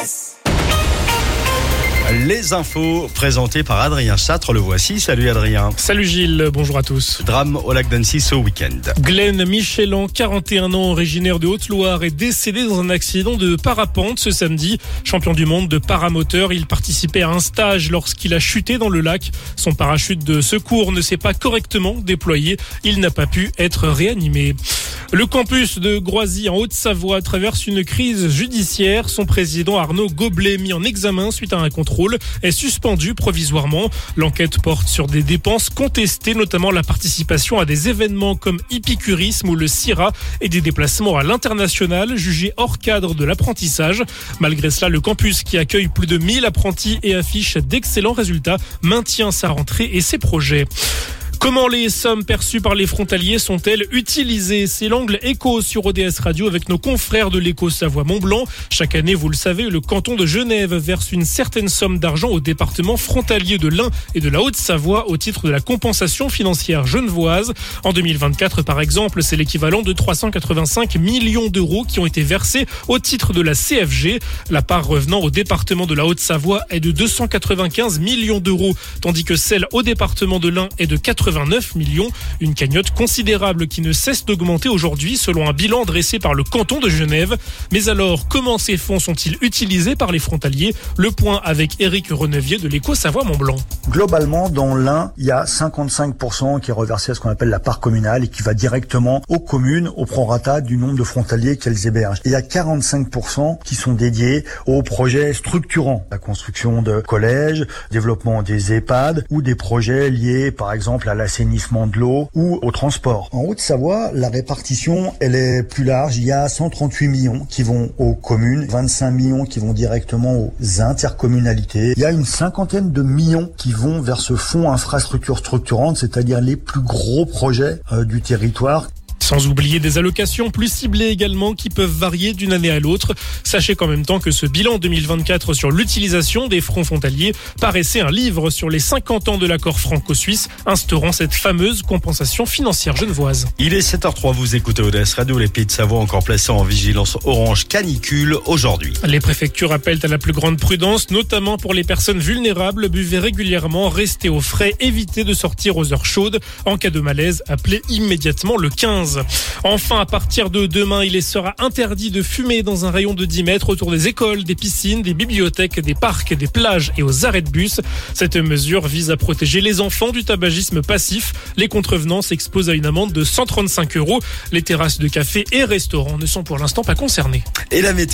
Express. Les infos présentées par Adrien Châtre, le voici. Salut Adrien. Salut Gilles, bonjour à tous. Drame au lac d'Annecy ce week-end. Glenn Michelan, 41 ans, originaire de Haute-Loire, est décédé dans un accident de parapente ce samedi. Champion du monde de paramoteur, il participait à un stage lorsqu'il a chuté dans le lac. Son parachute de secours ne s'est pas correctement déployé. Il n'a pas pu être réanimé. Le campus de Groisy en Haute-Savoie traverse une crise judiciaire. Son président Arnaud Goblet, mis en examen suite à un contrôle, est suspendu provisoirement. L'enquête porte sur des dépenses contestées, notamment la participation à des événements comme Hippie-Curisme ou le CIRA et des déplacements à l'international jugés hors cadre de l'apprentissage. Malgré cela, le campus, qui accueille plus de 1000 apprentis et affiche d'excellents résultats, maintient sa rentrée et ses projets. Comment les sommes perçues par les frontaliers sont-elles utilisées ? C'est l'angle écho sur ODS Radio avec nos confrères de l'Écho Savoie-Mont-Blanc. Chaque année, vous le savez, le canton de Genève verse une certaine somme d'argent aux départements frontaliers de l'Ain et de la Haute-Savoie au titre de la compensation financière genevoise. En 2024, par exemple, c'est l'équivalent de 385 millions d'euros qui ont été versés au titre de la CFG. La part revenant au département de la Haute-Savoie est de 295 millions d'euros, tandis que celle au département de l'Ain est de 89 millions. Une cagnotte considérable qui ne cesse d'augmenter aujourd'hui selon un bilan dressé par le canton de Genève. Mais alors, comment ces fonds sont-ils utilisés par les frontaliers ? Le point avec Éric Renevier de l'Écho Savoie-Mont-Blanc. Globalement, dans l'Ain, il y a 55% qui est reversé à ce qu'on appelle la part communale et qui va directement aux communes au prorata du nombre de frontaliers qu'elles hébergent. Et il y a 45% qui sont dédiés aux projets structurants, la construction de collèges, développement des EHPAD ou des projets liés par exemple à l'assainissement de l'eau ou au transport. En Haute-Savoie, la répartition, elle est plus large. Il y a 138 millions qui vont aux communes, 25 millions qui vont directement aux intercommunalités. Il y a une cinquantaine de millions qui vont vers ce fonds infrastructure structurante, c'est-à-dire les plus gros projets du territoire. Sans oublier des allocations plus ciblées également qui peuvent varier d'une année à l'autre. Sachez qu'en même temps que ce bilan 2024 sur l'utilisation des fonds frontaliers, paraissait un livre sur les 50 ans de l'accord franco-suisse instaurant cette fameuse compensation financière genevoise. Il est 7h03, vous écoutez ODS Radio. Les Pays de Savoie encore placés en vigilance orange canicule aujourd'hui. Les préfectures appellent à la plus grande prudence, notamment pour les personnes vulnérables. Buvez régulièrement, restez au frais, évitez de sortir aux heures chaudes. En cas de malaise, appelez immédiatement le 15. Enfin, à partir de demain, il sera interdit de fumer dans un rayon de 10 mètres autour des écoles, des piscines, des bibliothèques, des parcs, des plages et aux arrêts de bus. Cette mesure vise à protéger les enfants du tabagisme passif. Les contrevenants s'exposent à une amende de 135 €. Les terrasses de café et restaurants ne sont pour l'instant pas concernées. Et la météo